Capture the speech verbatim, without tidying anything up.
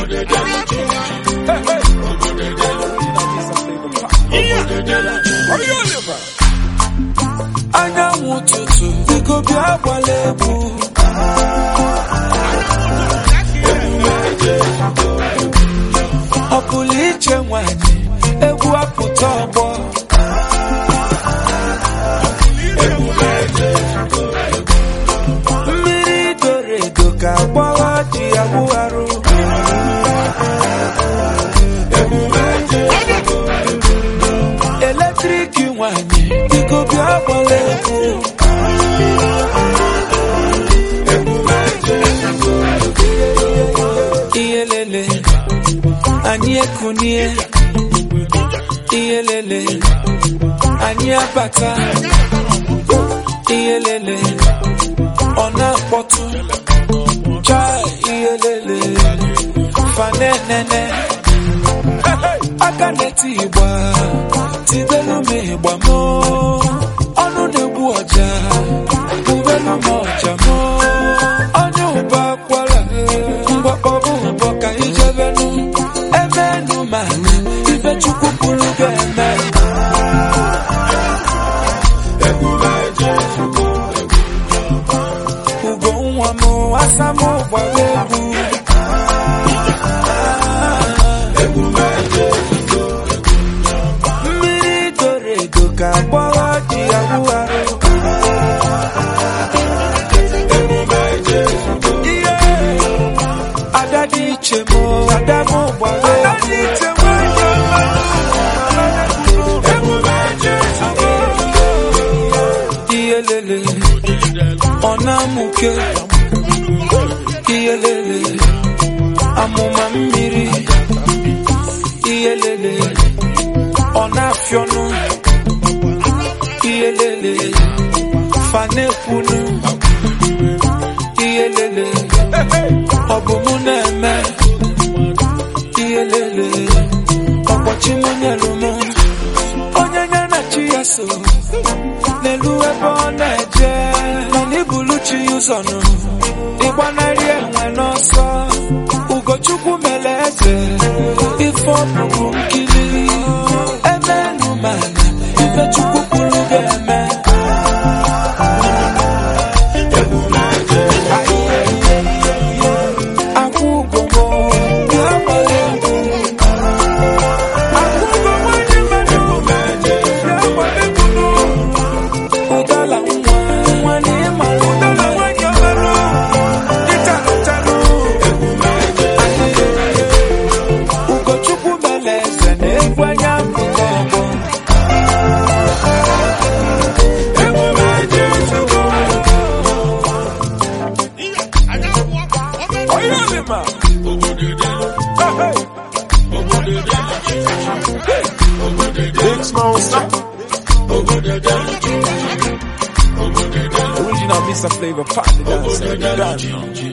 Anyanwụ ụtụtụ biko bịa gbala egwu. Ọ pụrụ iche nwanyị egwu apụta ọgbọ. Mmiri doro edo ka agbọghọ ji awụgharụ. Eletrik nwanyị biko bịa gbala egwu. Iyelele anyị ekunie, iyelele anyị abata, iyelele ọ na-akpọtụ chai, iyelele fanenene aka na-eti ịgba tibelu m ịgba m ọnụ na-egbu ọja bubelu m ọja m onye ụba akwara mgbakpọbụ ụbọ ka ijebenu emenu mana ife Chukwu kwuru ga-eme. Ugo nwa m asa m gbara egwu. Mmiri doro edo ka agbọghọ ji awụgharụ. Ada dị iche m ada m gbara egwu. Iyelele ọ na-amụke, iyelele amụma mmiri, iyelele ọ na-afịọnụ, iyelele fanekwunu, iyelele ọ bụ mụ na-eme, iyelele ọkpọchi mụ nyelu mụ. Onye nye na chi ya so n'elu ebe ọ na-eje, mana ibulu chi ụzọ nụ ịgbanarị enwe n'ọsọ. Ugochukwu mere eze ife ọbụbụ nkili, emenu mana ife Chukwu kwuru ga-eme. Akwụ ugo m bịa gbara egwu. Akwụ ugo nwanyị mmadụ bịa gbara egwu. Ụdala nwa nwa na ịmara ụdala nwanyị ọbara ịchalụchalụ. Ugochukwu mere eze na-egwu anya mpụta ọgbọ. Big Smoke Stop. Original Mister Flavor party dancer.